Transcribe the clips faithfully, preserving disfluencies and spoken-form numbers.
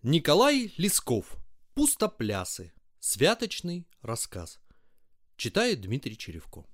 Николай Лесков. Пустоплясы. Святочный рассказ. Читает Дмитрий Черевко.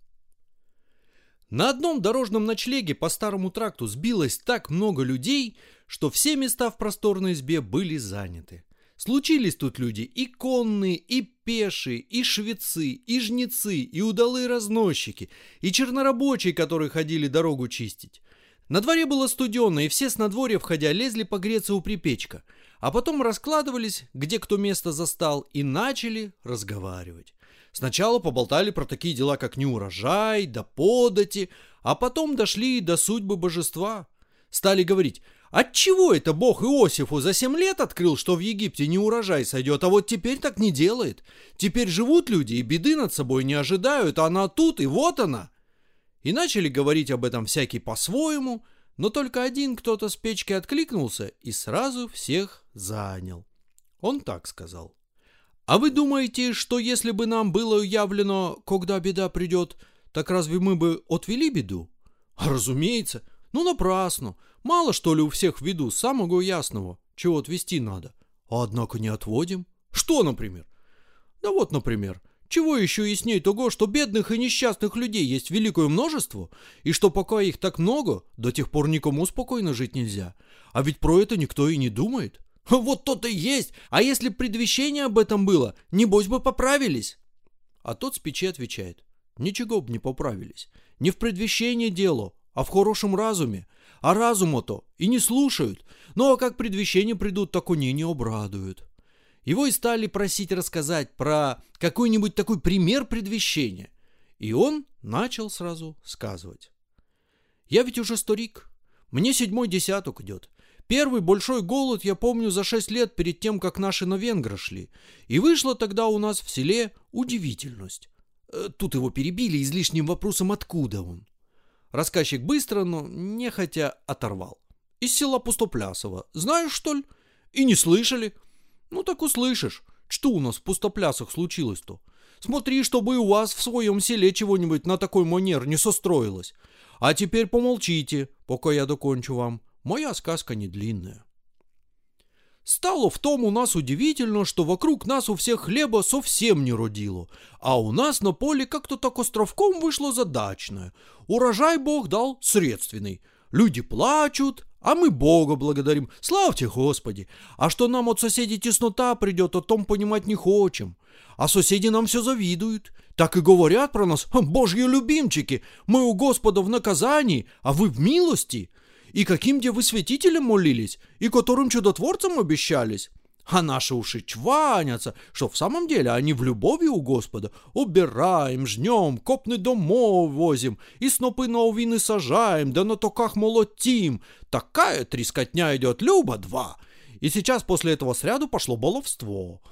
На одном дорожном ночлеге по старому тракту сбилось так много людей, что все места в просторной избе были заняты. Случились тут люди и конные, и пешие, и швецы, и жнецы, и удалые разносчики, и чернорабочие, которые ходили дорогу чистить. На дворе было студено, и все с надворья входя лезли погреться у припечка, а потом раскладывались, где кто место застал, и начали разговаривать. Сначала поболтали про такие дела, как неурожай, да подати, а потом дошли до судьбы божества. Стали говорить: отчего это Бог Иосифу за семь лет открыл, что в Египте неурожай сойдет, а вот теперь так не делает? Теперь живут люди и беды над собой не ожидают, а она тут, и вот она. И начали говорить об этом всякий по-своему, но только один кто-то с печки откликнулся и сразу всех занял. Он так сказал: а вы думаете, что если бы нам было явлено, когда беда придет, так разве мы бы отвели беду? Разумеется. Ну, напрасно. Мало, что ли, у всех в виду самого ясного, чего отвести надо. А однако не отводим. Что, например? Да вот, например, чего еще ясней того, что бедных и несчастных людей есть великое множество, и что пока их так много, до тех пор никому спокойно жить нельзя. А ведь про это никто и не думает. Вот то-то и есть. А если б предвещение об этом было, небось бы поправились. А тот с печи отвечает: ничего б не поправились. Не в предвещении дело, а в хорошем разуме. А разума-то и не слушают. Ну а как предвещения придут, так они не обрадуют. Его и стали просить рассказать про какой-нибудь такой пример предвещения. И он начал сразу сказывать. Я ведь уже старик. Мне седьмой десяток идет. Первый большой голод я помню за шесть лет перед тем, как наши на венгры шли. И вышла тогда у нас в селе удивительность. Тут его перебили излишним вопросом, откуда он. Рассказчик быстро, но нехотя оторвал. Из села Пустоплясово. Знаешь, что ли? И не слышали? Ну так услышишь. Что у нас в Пустоплясах случилось-то? Смотри, чтобы и у вас в своем селе чего-нибудь на такой манер не состроилось. А теперь помолчите, пока я докончу вам. Моя сказка не длинная. Стало в том у нас удивительно, что вокруг нас у всех хлеба совсем не родило, а у нас на поле как-то так островком вышло задачное. Урожай Бог дал средственный. Люди плачут, а мы Бога благодарим. Славьте Господи! А что нам от соседей теснота придет, о том понимать не хочем. А соседи нам все завидуют. Так и говорят про нас: Божьи любимчики, мы у Господа в наказании, а вы в милости. И каким где вы святителям молились, и которым чудотворцам обещались. А наши уши чванятся, что в самом деле они в любови у Господа. Убираем, жнем, копны домов возим, и снопы на овины сажаем, да на токах молотим. Такая трескотня идет, люба два. И сейчас после этого сряду пошло баловство.